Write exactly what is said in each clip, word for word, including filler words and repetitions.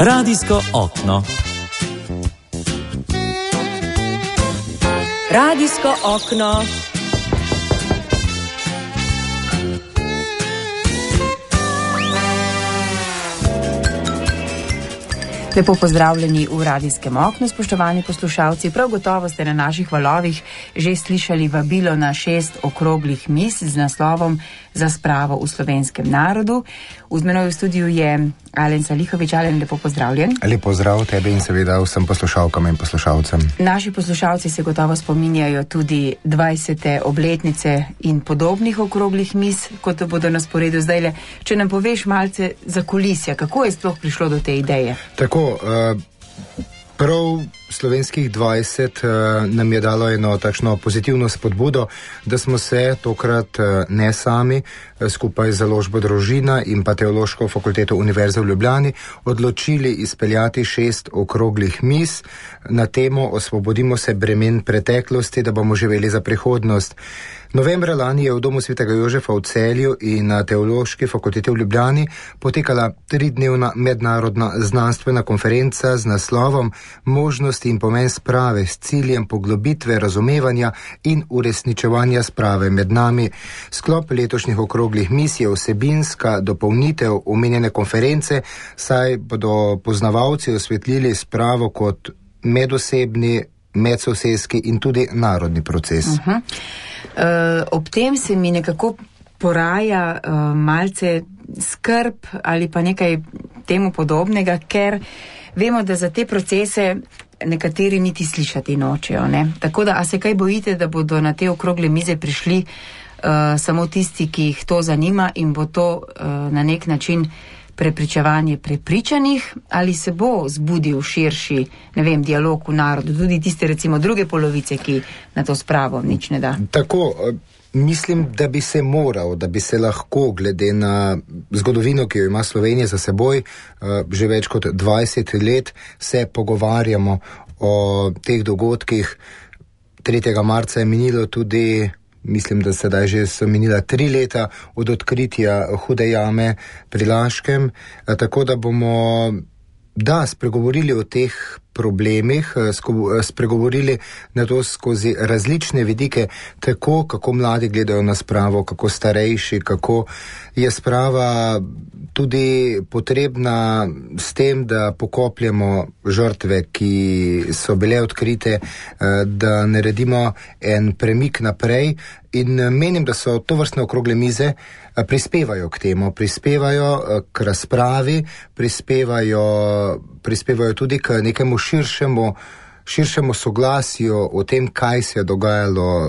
Radijsko okno. Radijsko okno. Lepo pozdravljeni v radijskem oknu, spoštovani poslušalci. Prav gotovo ste na naših valovih že slišali vabilo na šest okroglih miz z naslovom Za spravo v slovenskem narodu. V menoj v studiu je Alen Salihovič. Alen, lepo pozdravljen. Lepo pozdrav tebi in seveda vsem poslušalkam in poslušalcem. Naši poslušalci se gotovo spominjajo tudi dvajsete obletnice in podobnih okroglih miz, kot bodo na sporedu zdajle. Če nam poveš malce za kulisja, kako je sploh prišlo do te ideje? Tako, uh, prav slovenskih dvajset uh, nam je dalo eno takšno pozitivno spodbudo, da smo se tokrat uh, ne sami, uh, skupaj z Založbo Družina in pa Teološko fakulteto Univerze v Ljubljani, odločili izpeljati šest okroglih miz na temo Osvobodimo se bremen preteklosti, da bomo živeli za prihodnost. Novembra lani je v Domu svetega Jožefa v Celju in na Teološki fakulteti v Ljubljani potekala tridnevna mednarodna znanstvena konferenca z naslovom Možnosti in pomen sprave s ciljem poglobitve razumevanja in uresničevanja sprave med nami. Sklop letošnjih okroglih miz je vsebinska dopolnitev omenjene konference, saj bodo poznavalci osvetlili spravo kot medosebni, medsosedski in tudi narodni proces. Uh-huh. Uh, ob tem se mi nekako poraja uh, malce skrb ali pa nekaj temu podobnega, ker vemo, da za te procese nekateri niti slišati nočejo. Ne? Tako da, a se kaj bojite, da bodo na te okrogle mize prišli uh, samo tisti, ki jih to zanima in bo to uh, na nek način prepričevanje prepričanih, ali se bo zbudil širši, ne vem, dialog v narodu, tudi tiste recimo druge polovice, ki na to spravo nič ne da? Tako, mislim, da bi se moral, da bi se lahko, glede na zgodovino, ki jo ima Slovenija za seboj, že več kot dvajset let se pogovarjamo o teh dogodkih. tretjega marca je minilo tudi, mislim, da sedaj že so minila tri leta od odkritja hude jame pri Laškem, tako da bomo, da, spregovorili o teh problemih, spregovorili na to skozi različne vidike, tako kako mladi gledajo na spravo, kako starejši, kako je sprava tudi potrebna s tem, da pokopljamo žrtve, ki so bile odkrite, da naredimo en premik naprej. In menim, da so tovrstne okrogle mize prispevajo k temu, prispevajo k razpravi, prispevajo, prispevajo tudi k nekemu širšemu, širšemu soglasju o tem, kaj se je dogajalo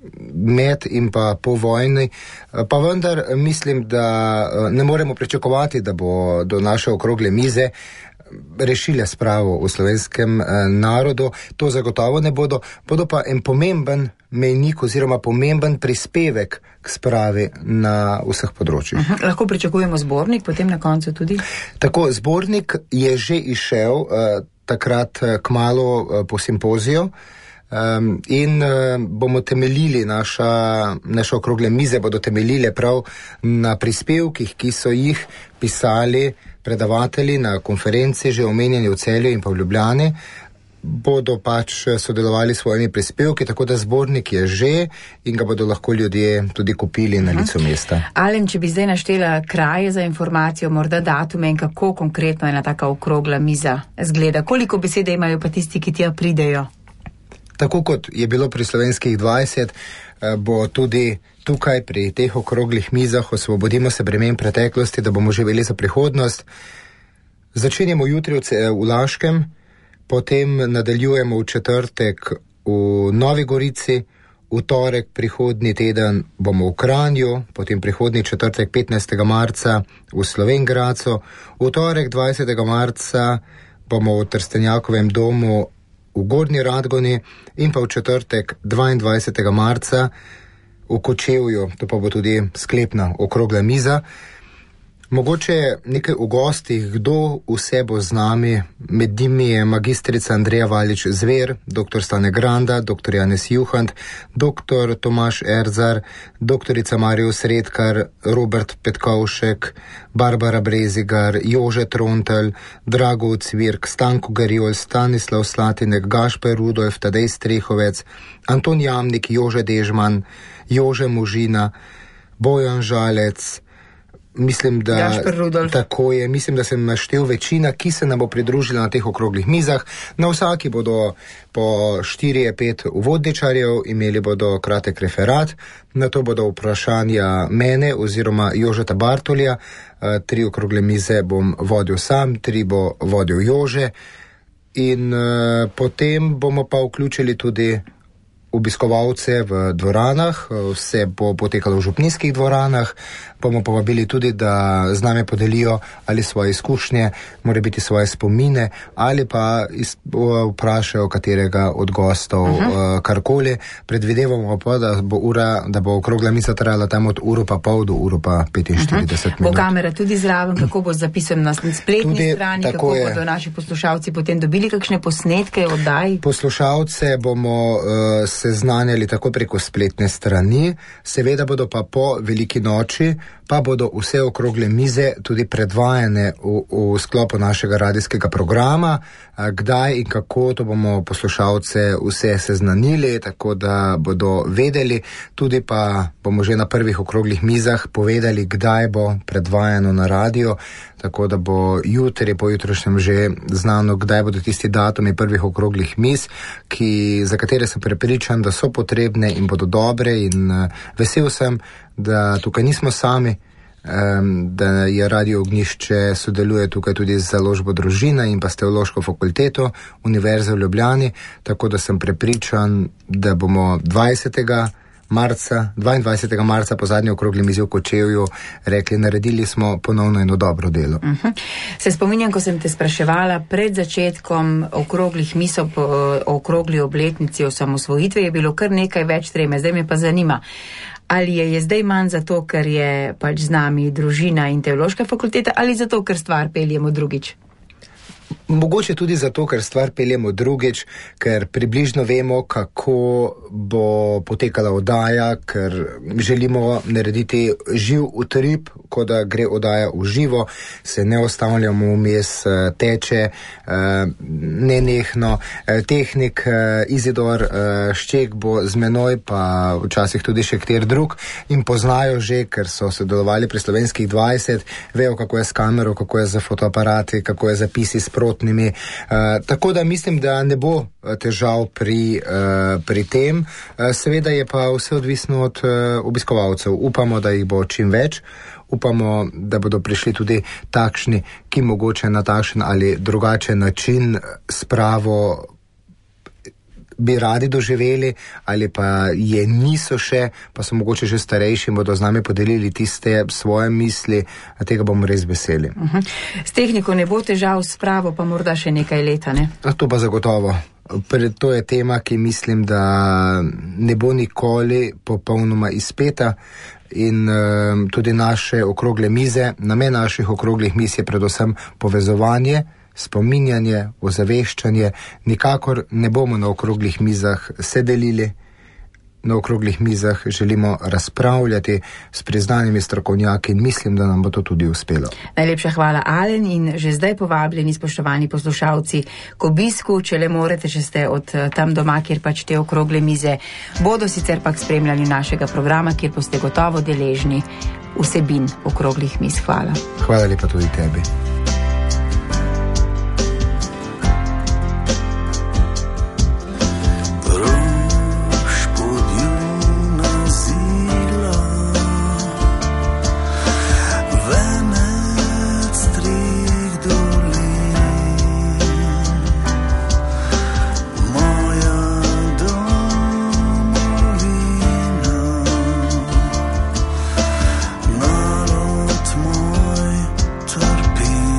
med in pa po vojni. Pa vendar mislim, da ne moremo pričakovati, da bo do naše okrogle mize rešile spravo v slovenskem narodu. To zagotovo ne bodo, bodo pa en pomemben mejnik oziroma pomemben prispevek k spravi na vseh področjih. Uh-huh. Lahko pričakujemo zbornik potem na koncu tudi? Tako, zbornik je že izšel uh, takrat uh, kmalu uh, po simpoziju. Um, in uh, bomo temeljili, naša, naše okrogle mize bodo temeljile prav na prispevkih, ki so jih pisali predavatelji na konferenci, že omenjeni v Celju in pa v Ljubljani, bodo pač sodelovali s svojimi prispevki, tako da zbornik je že in ga bodo lahko ljudje tudi kupili na licu mesta. Alen, če bi zdaj naštela kraje za informacijo, morda datume in kako konkretno ena taka okrogla miza zgleda, koliko besede imajo pa tisti, ki tja pridejo? Tako kot je bilo pri slovenskih dvajset, bo tudi tukaj pri teh okroglih mizah Osvobodimo se bremen preteklosti, da bomo živeli za prihodnost. Začenjamo jutri v Laškem, potem nadaljujemo v četrtek v Novi Gorici, v torek prihodnji teden bomo v Kranju, potem prihodnji četrtek petnajstega marca v Slovenj Gradcu, v torek dvajsetega marca bomo v Trstenjakovem domu v Gornji Radgoni in pa v četrtek dvaindvajsetega marca v Kočevju, to pa bo tudi sklepna okrogla miza. Mogoče nekaj v gostih, kdo vse bo z nami. Med njimi je magistrica Andreja Valič Zver, doktor Stane Granda, doktor Janez Juhant, doktor Tomaž Erzar, doktorica Marius Redkar, Robert Petkovšek, Barbara Brezigar, Jože Trontelj, Drago Cvirk, Stanko Garjol, Stanislav Slatinek, Gašper Rudolf, Tadej Strehovec, Anton Jamnik, Jože Dežman, Jože Možina, Bojan Žalec. Mislim, da tako je, mislim, da sem naštel večina, ki se nam bo pridružila na teh okroglih mizah. Na vsaki bodo po štiri pet uvodničarjev, imeli bodo kratek referat, na to bodo vprašanja mene oziroma Jožeta Bartolja. Tri okrogle mize bom vodil sam, tri bo vodil Jože in uh, potem bomo pa vključili tudi obiskovalce v dvoranah, vse bo potekalo v župnijskih dvoranah, bomo povabili tudi, da z nami podelijo ali svoje izkušnje, mora biti svoje spomine, ali pa iz, vprašajo katerega od gostov uh-huh. karkoli. Predvidevamo pa, da bo ura, da bo okrogla miza trajala tam od uro pa pol do uro pa petinštirideset uh-huh. minut. Bo kamera tudi zraven, kako bo zapisan na spletni tudi, strani, kako je. Bodo naši poslušalci potem dobili kakšne posnetke oddaj? Poslušalce bomo uh, seznanjali tako preko spletne strani, seveda bodo pa po veliki noči pa bodo vse okrogle mize tudi predvajane v, v sklopu našega radijskega programa. Kdaj in kako, to bomo poslušalce vse seznanili, tako da bodo vedeli. Tudi pa bomo že na prvih okroglih mizah povedali, kdaj bo predvajano na radio, tako da bo jutri, pojutrišnjem že znano, kdaj bodo tisti datumi prvih okroglih miz, ki, za katere sem prepričan, da so potrebne in bodo dobre, in uh, vesel sem, da tukaj nismo sami, um, da je Radio Ognjišče sodeluje tukaj tudi z založbo Družina in pa s Teološko fakulteto Univerze v Ljubljani, tako da sem prepričan, da bomo dvajsetega marca, dvaindvajsetega marca po zadnji okrogli mizi v Kočevju rekli, naredili smo ponovno eno dobro delo. Uh-huh. Se spominjam, ko sem te spraševala pred začetkom okroglih miz o okrogli obletnici osamosvojitve, je bilo kar nekaj več treme. Zdaj me pa zanima, ali je, je zdaj manj zato, ker je pač z nami Družina in Teološka fakulteta, ali zato, ker stvar peljemo drugič? Mogoče tudi zato, ker stvar peljemo drugič, ker približno vemo, kako bo potekala oddaja, ker želimo narediti živ utrip, ko da gre oddaja v živo, se ne ostavljamo vmes, teče nenehno. Tehnik Izidor Šček bo z menoj, pa včasih tudi še kter drug, in poznajo že, ker so sodelovali pri Slovenskih dvajset, vejo, kako je s kamero, kako je z fotoaparati, kako je zapisi s protnimi. Uh, tako da mislim, da ne bo težav pri, uh, pri tem. Uh, seveda je pa vse odvisno od uh, obiskovalcev. Upamo, da jih bo čim več. Upamo, da bodo prišli tudi takšni, ki mogoče na takšen ali drugačen način spravo bi radi doživeli, ali pa je niso še, pa so mogoče že starejši in bodo z nami podelili tiste svoje misli, tega bomo res veseli. Uh-huh. S tehniko ne bo težav, s spravo pa morda še nekaj leta, ne? To pa zagotovo. To je tema, ki mislim, da ne bo nikoli popolnoma izpeta, in uh, tudi naše okrogle mize, namen naših okroglih miz je predvsem povezovanje, spominjanje, ozaveščanje. Nikakor ne bomo na okroglih mizah se delili, na okroglih mizah želimo razpravljati s priznanimi strokovnjaki in mislim, da nam bo to tudi uspelo. Najlepša hvala, Alen, in že zdaj povabljeni spoštovani poslušalci k obisku, če le morete, če ste od tam doma, kjer pač te okrogle mize bodo, sicer pa k spremljanju našega programa, kjer boste gotovo deležni vsebin okroglih miz. Hvala. Hvala lepa tudi tebi. Be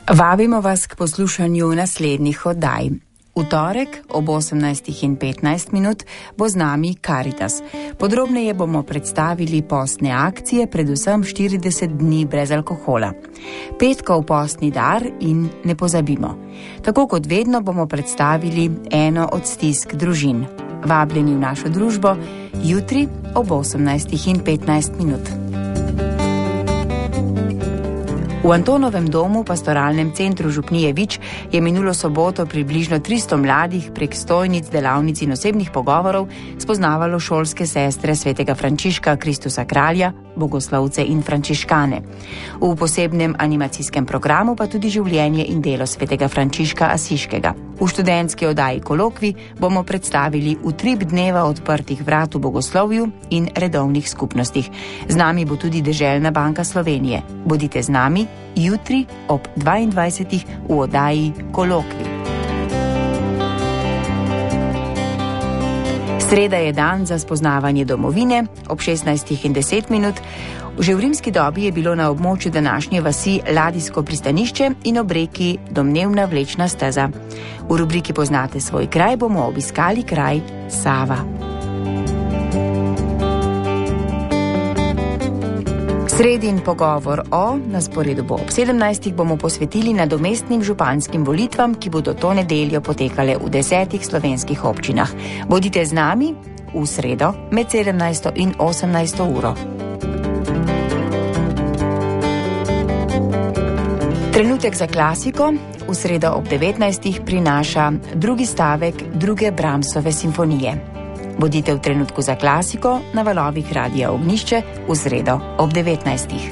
Vabimo vas k poslušanju naslednjih oddaj. V torek ob osemnajstih in petnajst minut bo z nami Karitas. Podrobneje bomo predstavili postne akcije, predvsem štirideset dni brez alkohola. Petkov postni dar in ne pozabimo. Tako kot vedno bomo predstavili eno od stisk družin. Vabljeni v našo družbo jutri ob osemnajstih in petnajst minut. V Antonovem domu, pastoralnem centru Župnije Vič, je minulo soboto približno tristo mladih prek stojnic, delavnic in osebnih pogovorov spoznavalo šolske sestre svetega Frančiška Kristusa Kralja, bogoslovce in frančiškane. V posebnem animacijskem programu pa tudi življenje in delo svetega Frančiška Asiškega. V študentski oddaji Kolokvi bomo predstavili utrip dneva odprtih vrat v bogoslovju in redovnih skupnostih. Z nami bo tudi Deželna banka Slovenije. Bodite z nami jutri ob dvaindvajsetih v oddaji Kolokvi. Sreda je dan za spoznavanje domovine ob šestnajstih in deset minut. Že v rimski dobi je bilo na območju današnje vasi ladijsko pristanišče in ob reki domnevna vlečna steza. V rubriki Poznate svoj kraj bomo obiskali kraj Sava. Sredin pogovor o, na sporedu bo ob sedemnajstih, bomo posvetili nadomestnim županskim volitvam, ki bodo to nedeljo potekale v desetih slovenskih občinah. Bodite z nami v sredo med sedemnajsto in osemnajsto uro. Trenutek za klasiko v sredo ob devetnajstih prinaša drugi stavek druge Brahmsove simfonije. Bodite v trenutku za klasiko na valovih Radia Ognjišče v sredo ob devetnajstih.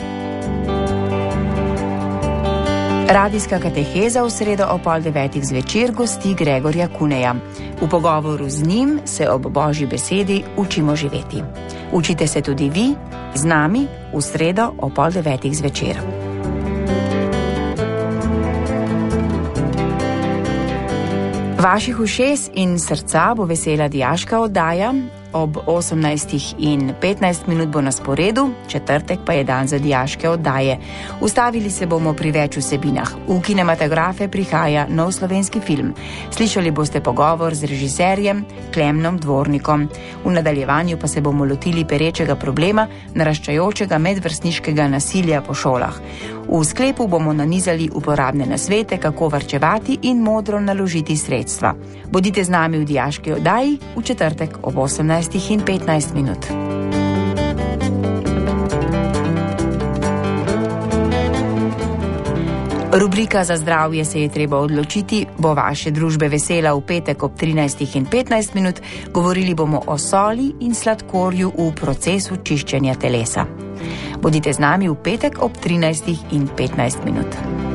Radijska kateheza v sredo ob pol devetih zvečer gosti Gregorja Kuneja. V pogovoru z njim se ob Božji besedi učimo živeti. Učite se tudi vi z nami v sredo ob pol devetih zvečer. Vaših ušes in srca bo vesela dijaška oddaja. Ob osemnajstih in petnajst minut bo na sporedu, četrtek pa je dan za dijaške oddaje. Ustavili se bomo pri več vsebinah. V kinematografe prihaja nov slovenski film. Slišali boste pogovor z režiserjem Klemnom Dvornikom. V nadaljevanju pa se bomo lotili perečega problema naraščajočega medvrstniškega nasilja po šolah. V sklepu bomo nanizali uporabne nasvete, kako varčevati in modro naložiti sredstva. Bodite z nami v dijaški oddaji v četrtek ob osemnajstih in petnajst minut. Rubrika Za zdravje se je treba odločiti bo vaše družbe vesela v petek ob trinajstih in petnajst minut. Govorili bomo o soli in sladkorju v procesu čiščenja telesa. Bodite z nami v petek ob trinajstih in petnajst minut.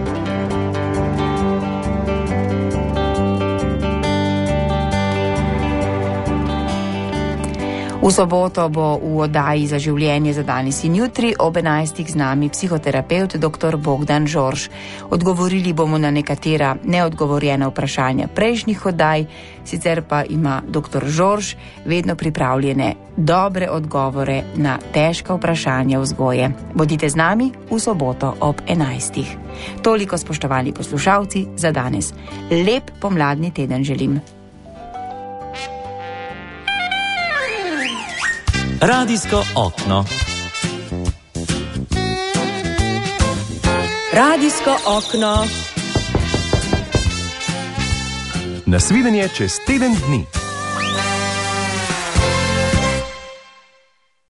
V soboto bo v oddaji Za življenje za danes in jutri ob enajstih z nami psihoterapevt dr. Bogdan Žorž. Odgovorili bomo na nekatera neodgovorjena vprašanja prejšnjih oddaj, sicer pa ima dr. Žorž vedno pripravljene dobre odgovore na težka vprašanja vzgoje. Bodite z nami v soboto ob enajstih. Toliko, spoštovani poslušalci, za danes. Lep pomladni teden želim. Radijsko okno. Radijsko okno. Nasvidenje čez teden dni.